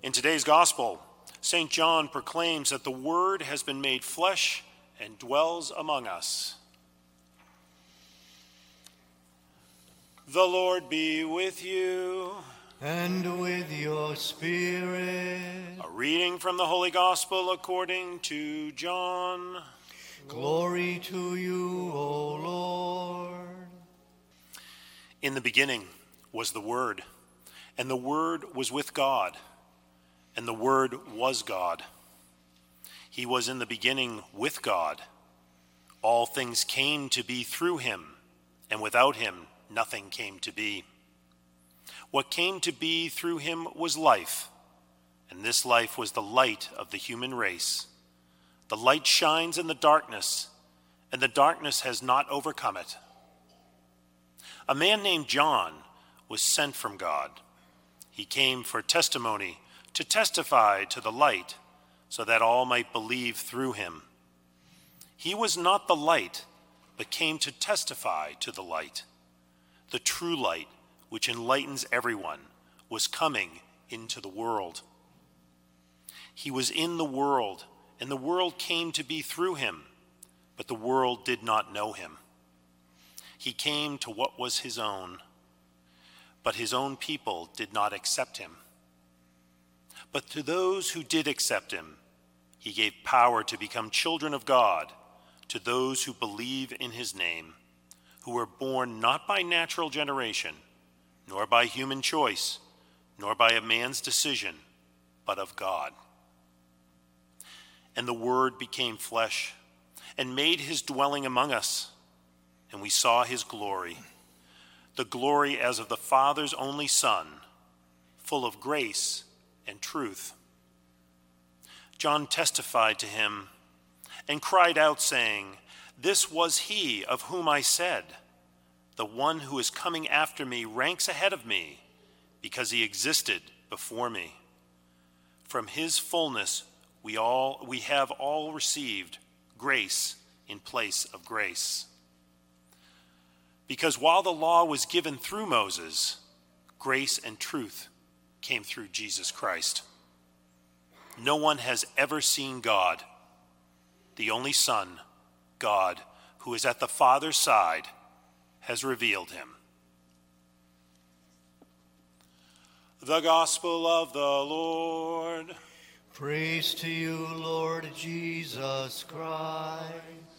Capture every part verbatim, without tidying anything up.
In today's gospel, Saint John proclaims that the Word has been made flesh and dwells among us. The Lord be with you. And with your spirit. A reading from the Holy Gospel according to John. Glory to you, O Lord. In the beginning was the Word, and the Word was with God, and the Word was God. He was in the beginning with God. All things came to be through him, and without him nothing came to be. What came to be through him was life, and this life was the light of the human race. The light shines in the darkness, and the darkness has not overcome it. A man named John was sent from God. He came for testimony, to testify to the light, so that all might believe through him. He was not the light, but came to testify to the light. The true light, which enlightens everyone, was coming into the world. He was in the world, and the world came to be through him, but the world did not know him. He came to what was his own, but his own people did not accept him. But to those who did accept him, he gave power to become children of God, to those who believe in his name, who were born not by natural generation, nor by human choice, nor by a man's decision, but of God. And the Word became flesh and made his dwelling among us, and we saw his glory, the glory as of the Father's only Son, full of grace and truth. John testified to him and cried out, saying, "This was he of whom I said, 'The one who is coming after me ranks ahead of me, because he existed before me.' From his fullness we all we have all received grace in place of grace. Because while the law was given through Moses, grace and truth came through Jesus Christ. No one has ever seen God. The only Son, God, who is at the Father's side, has revealed him." The Gospel of the Lord. Praise to you, Lord Jesus Christ.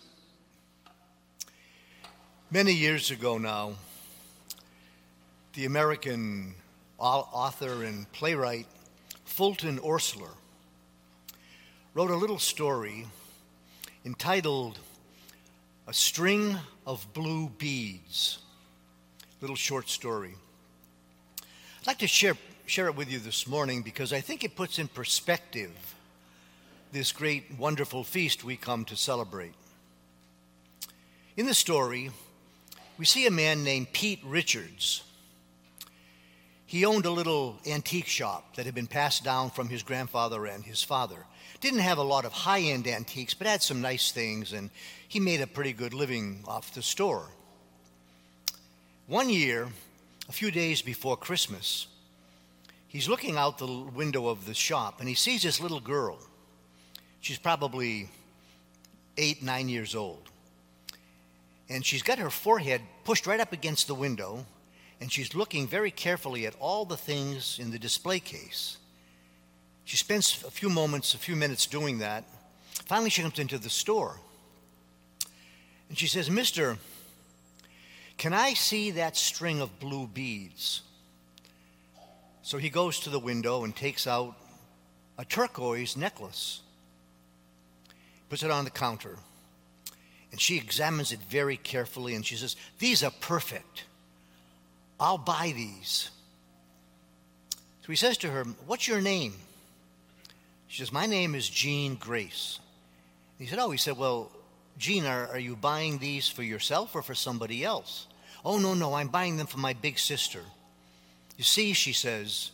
Many years ago now, the American author and playwright Fulton Orsley wrote a little story entitled "A String of Blue Beads," little short story. I'd like to share, share it with you this morning because I think it puts in perspective this great, wonderful feast we come to celebrate. In the story, we see a man named Pete Richards. He owned a little antique shop that had been passed down from his grandfather and his father. Didn't have a lot of high-end antiques, but had some nice things, and he made a pretty good living off the store. One year, a few days before Christmas, he's looking out the window of the shop, and he sees this little girl. She's probably eight, nine years old. And she's got her forehead pushed right up against the window, and she's looking very carefully at all the things in the display case. She spends a few moments, a few minutes doing that. Finally, she comes into the store, and she says, "Mister, can I see that string of blue beads?" So he goes to the window and takes out a turquoise necklace, puts it on the counter, and she examines it very carefully, and she says, "These are perfect. I'll buy these." So he says to her, "What's your name?" She says, "My name is Jean Grace." He said, "Oh," he said, "well, Jean, are, are you buying these for yourself or for somebody else?" "Oh, no, no, I'm buying them for my big sister. You see," she says,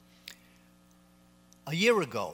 "a year ago,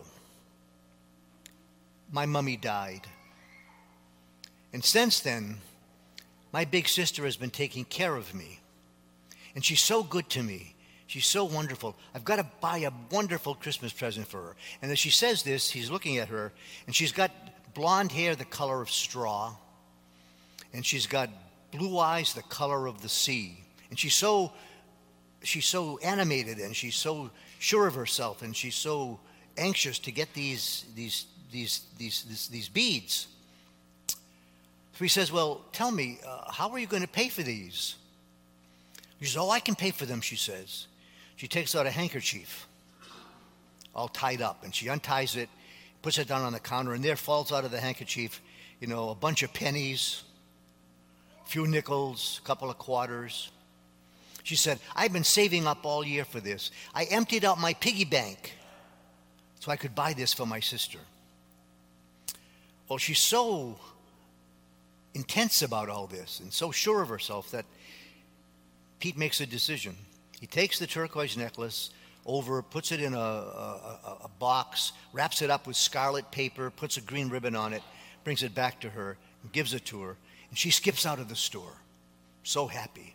my mummy died. And since then, my big sister has been taking care of me. And she's so good to me. She's so wonderful. I've got to buy a wonderful Christmas present for her. And as she says this, he's looking at her, and she's got blonde hair the color of straw, and she's got blue eyes the color of the sea. And she's so she's so animated, and she's so sure of herself, and she's so anxious to get these these these these these, these beads. So he says, "Well, tell me, uh, how are you going to pay for these?" She says, "Oh, I can pay for them," she says. She takes out a handkerchief, all tied up, and she unties it, puts it down on the counter, and there falls out of the handkerchief, you know, a bunch of pennies, a few nickels, a couple of quarters. She said, "I've been saving up all year for this. I emptied out my piggy bank so I could buy this for my sister." Well, she's so intense about all this and so sure of herself that Pete makes a decision. He takes the turquoise necklace over, puts it in a, a, a box, wraps it up with scarlet paper, puts a green ribbon on it, brings it back to her, and gives it to her. And she skips out of the store, so happy.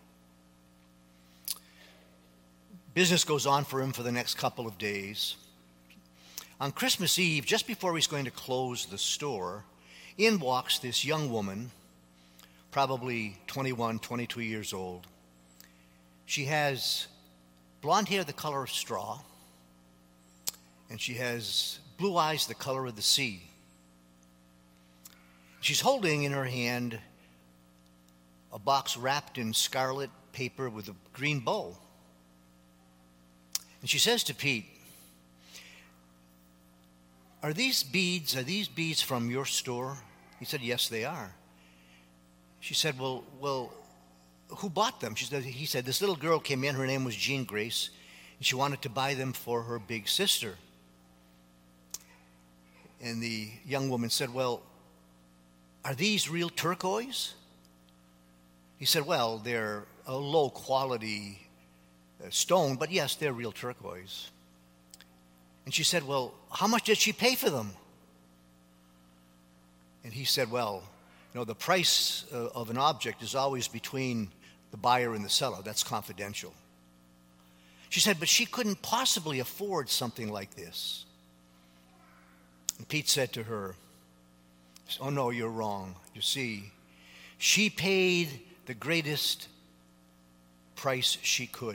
Business goes on for him for the next couple of days. On Christmas Eve, just before he's going to close the store, in walks this young woman, probably twenty-one, twenty-two years old. She has blonde hair the color of straw, and she has blue eyes the color of the sea. She's holding in her hand a box wrapped in scarlet paper with a green bow. And she says to Pete, "Are these beads, are these beads from your store?" He said, "Yes, they are." She said, well, well, who bought them? She said, he said, "This little girl came in, her name was Jean Grace, and she wanted to buy them for her big sister." And the young woman said, "Well, are these real turquoise?" He said, "Well, they're a low quality uh, stone, but yes, they're real turquoise." And she said, "Well, how much did she pay for them?" And he said, "Well, you know, the price uh, of an object is always between the buyer and the seller. That's confidential." She said, "But she couldn't possibly afford something like this." And Pete said to her, "Oh, no, you're wrong. You see, she paid the greatest price she could.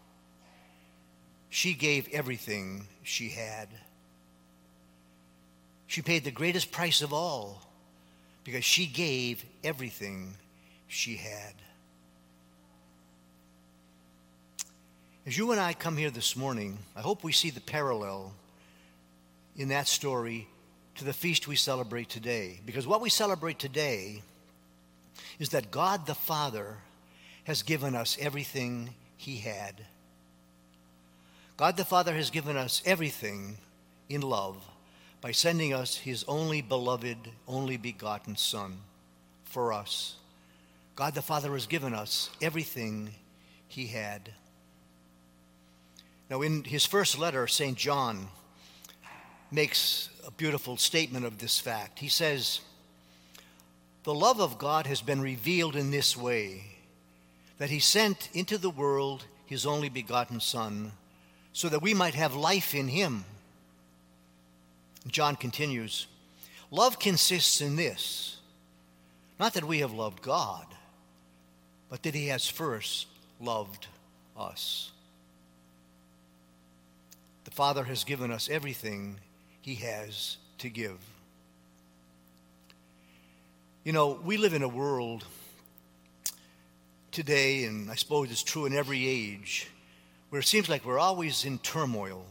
She gave everything she had. She paid the greatest price of all because she gave everything she had." As you and I come here this morning, I hope we see the parallel in that story to the feast we celebrate today. Because what we celebrate today is that God the Father has given us everything he had. God the Father has given us everything in love by sending us his only beloved, only begotten Son for us. God the Father has given us everything he had. Now, in his first letter, Saint John makes a beautiful statement of this fact. He says, "The love of God has been revealed in this way, that he sent into the world his only begotten Son, so that we might have life in him." John continues, "Love consists in this, not that we have loved God, but that he has first loved us." The Father has given us everything he has to give. You know, we live in a world today, and I suppose it's true in every age, where it seems like we're always in turmoil.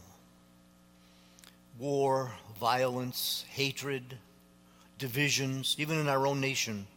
War, violence, hatred, divisions, even in our own nation.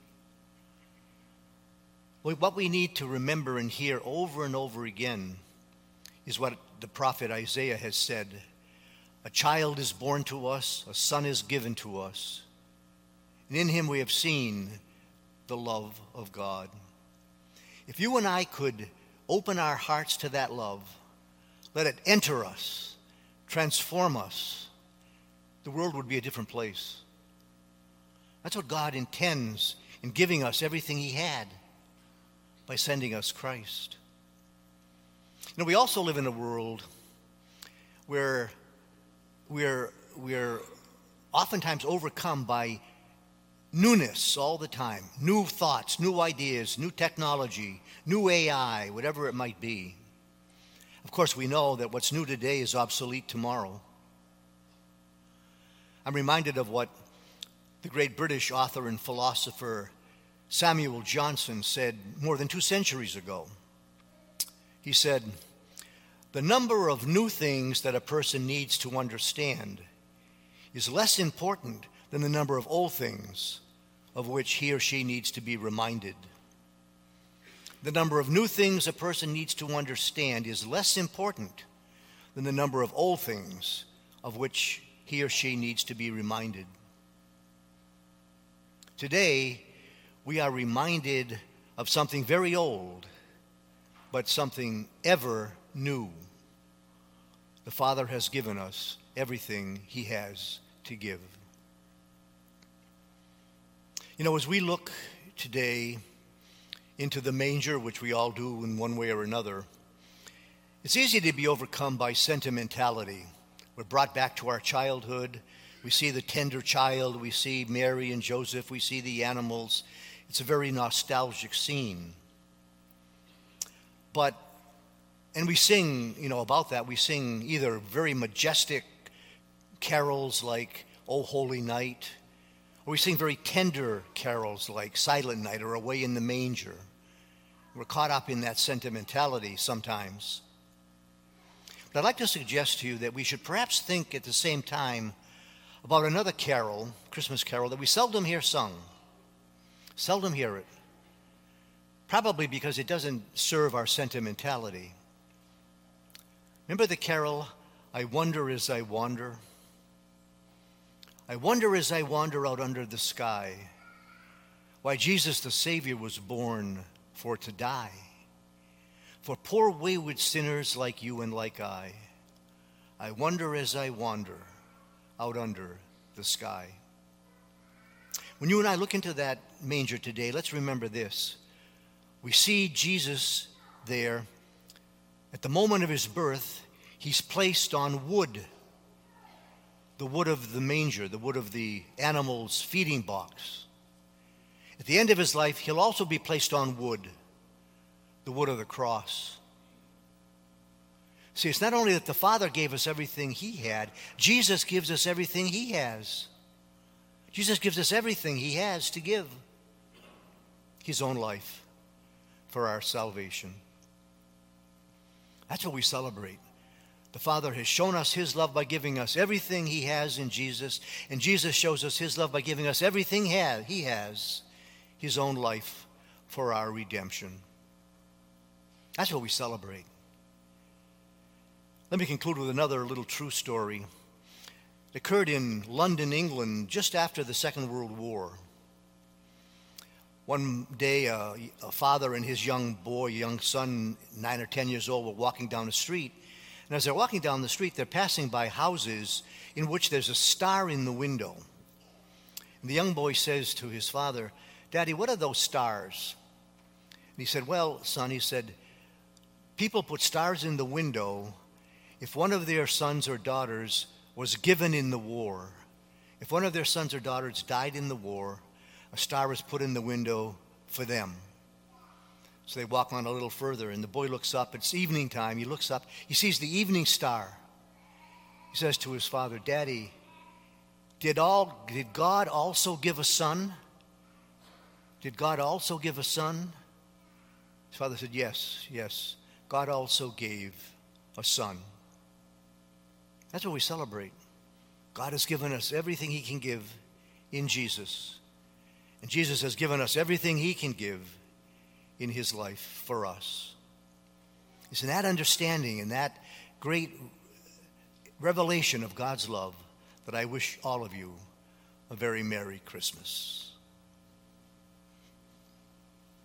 What we need to remember and hear over and over again is what the prophet Isaiah has said. "A child is born to us, a son is given to us, and in him we have seen the love of God." If you and I could open our hearts to that love, let it enter us, transform us, the world would be a different place. That's what God intends in giving us everything he had by sending us Christ. You know, we also live in a world where we're, we're oftentimes overcome by newness all the time. New thoughts, new ideas, new technology, new A I, whatever it might be. Of course, we know that what's new today is obsolete tomorrow. I'm reminded of what the great British author and philosopher Samuel Johnson said more than two centuries ago. He said, "The number of new things that a person needs to understand is less important than the number of old things of which he or she needs to be reminded." The number of new things a person needs to understand is less important than the number of old things of which he or she needs to be reminded. Today, we are reminded of something very old, but something ever new. The Father has given us everything he has to give. You know, as we look today into the manger, which we all do in one way or another, it's easy to be overcome by sentimentality. We're brought back to our childhood. We see the tender child. We see Mary and Joseph. We see the animals. It's a very nostalgic scene. But, and we sing, you know, about that. We sing either very majestic carols like O Holy Night, or we sing very tender carols like Silent Night or Away in the Manger. We're caught up in that sentimentality sometimes. But I'd like to suggest to you that we should perhaps think at the same time about another carol, Christmas carol, that we seldom hear sung. Seldom hear it. Probably because it doesn't serve our sentimentality. Remember the carol, "I Wonder As I Wander"? I wonder as I wander out under the sky, why Jesus the Savior was born for to die. For poor wayward sinners like you and like I, I wonder as I wander out under the sky. When you and I look into that manger today, let's remember this. We see Jesus there. At the moment of his birth, he's placed on wood, the wood of the manger, the wood of the animal's feeding box. At the end of his life, he'll also be placed on wood, the wood of the cross. See, it's not only that the Father gave us everything he had, Jesus gives us everything he has. Jesus gives us everything he has to give. His own life for our salvation. That's what we celebrate. The Father has shown us his love by giving us everything he has in Jesus, and Jesus shows us his love by giving us everything he has, his own life for our redemption. That's what we celebrate. Let me conclude with another little true story. It occurred in London, England, just after the Second World War. One day, uh, a father and his young boy, young son, nine or ten years old, were walking down the street. And as they're walking down the street, they're passing by houses in which there's a star in the window. And the young boy says to his father, "Daddy, what are those stars?" And he said, "Well, son," he said, "people put stars in the window if one of their sons or daughters was given in the war. If one of their sons or daughters died in the war, a star was put in the window for them." So they walk on a little further, and the boy looks up. It's evening time. He looks up. He sees the evening star. He says to his father, "Daddy, did all did God also give a son? Did God also give a son?" His father said, "Yes, yes. God also gave a son." That's what we celebrate. God has given us everything he can give in Jesus. And Jesus has given us everything he can give in his life for us. It's in that understanding and that great revelation of God's love that I wish all of you a very Merry Christmas.